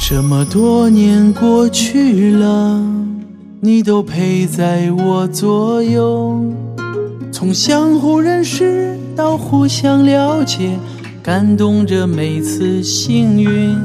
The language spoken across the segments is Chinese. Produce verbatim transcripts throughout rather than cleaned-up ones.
这么多年过去了，你都陪在我左右，从相互认识到互相了解，感动着每次幸运。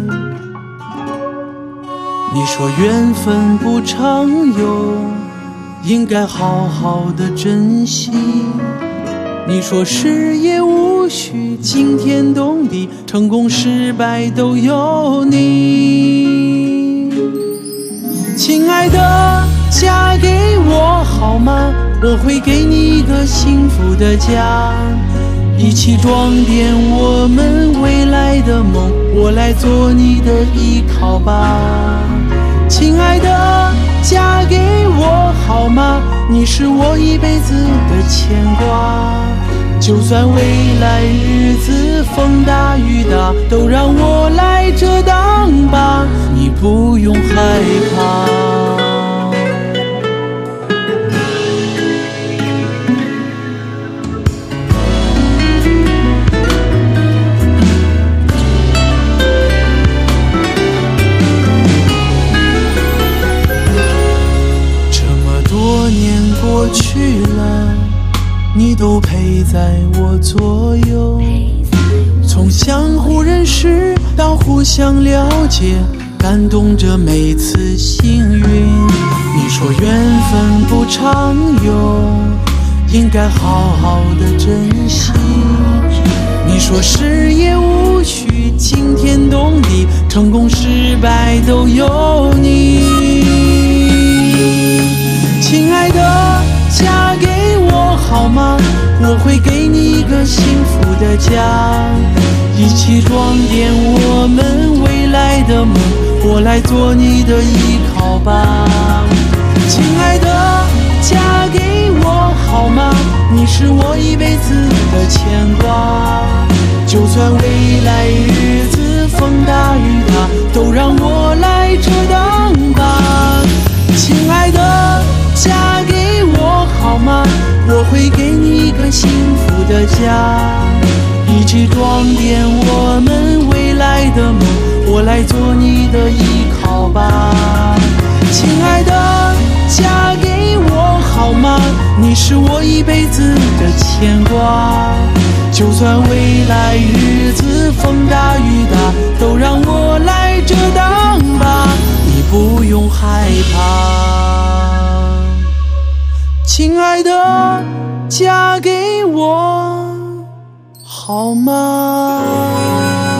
你说缘分不常有，应该好好的珍惜。你说事业无需惊天动地，成功失败都有你。亲爱的，嫁给我好吗？我会给你一个幸福的家，一起装点我们未来的梦，我来做你的依靠吧。亲爱的，嫁给我好吗？你是我一辈子的牵挂，就算未来日子风大雨大，都让我来遮挡吧，你不用害怕。过去了，你都陪在我左右，从相互认识到互相了解，感动着每次幸运。你说缘分不常有，应该好好的珍惜。你说事业无需惊天动地，成功失败都有你。亲爱的，嫁给我好吗？我会给你一个幸福的家，一起装点我们未来的梦，我来做你的依靠吧。亲爱的，嫁给我好吗？你是我一辈子的牵挂，就算未来日子风大雨大，都让我来遮挡吧。亲爱的，嫁给我好吗？我会给你一个幸福的家，一起装点我们未来的梦，我来做你的依靠吧。亲爱的，嫁给我好吗？你是我一辈子的牵挂，就算未来日子风大雨大，都让我来遮挡吧，你不用害怕。亲爱的，嫁给我好吗？